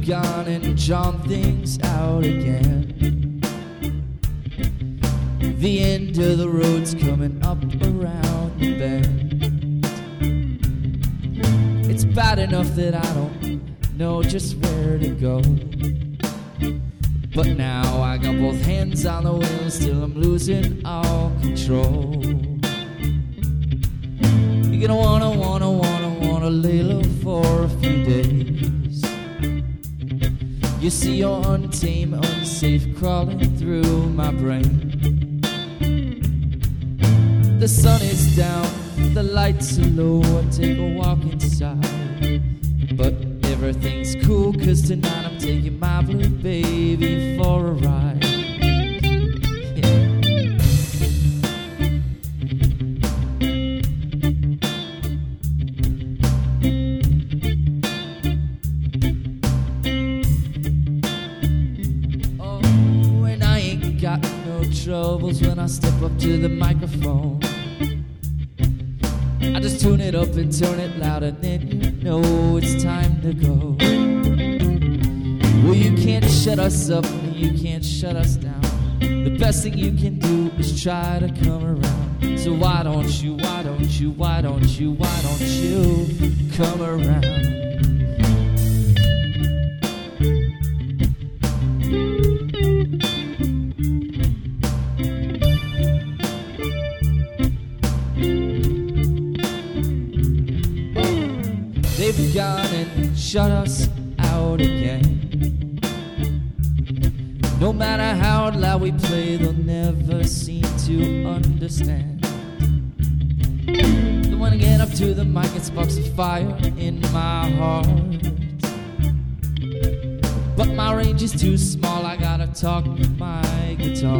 They've gone and drawn things out again. The end of the road's coming up around the bend. It's bad enough that I don't know just where to go, but now I got both hands on the wheel, still I'm losing all control. You're gonna wanna lay low for a few days. You see your untamed, unsafe crawling through my brain. The sun is down, the lights are low, I take a walk inside. But everything's cool, 'cause tonight I'm taking my blue baby for a ride. Yeah. Oh, and I ain't got no troubles when I step up to the microphone. I just tune it up and turn it loud, and then you know it's time to go. Well, you can't shut us up and you can't shut us down. The best thing you can do is try to come around. So why don't you come around? They've gone and shut us out again. No matter how loud we play, they'll never seem to understand. Then when I get up to the mic, it sparks a fire in my heart. But my range is too small, I gotta talk to my guitar.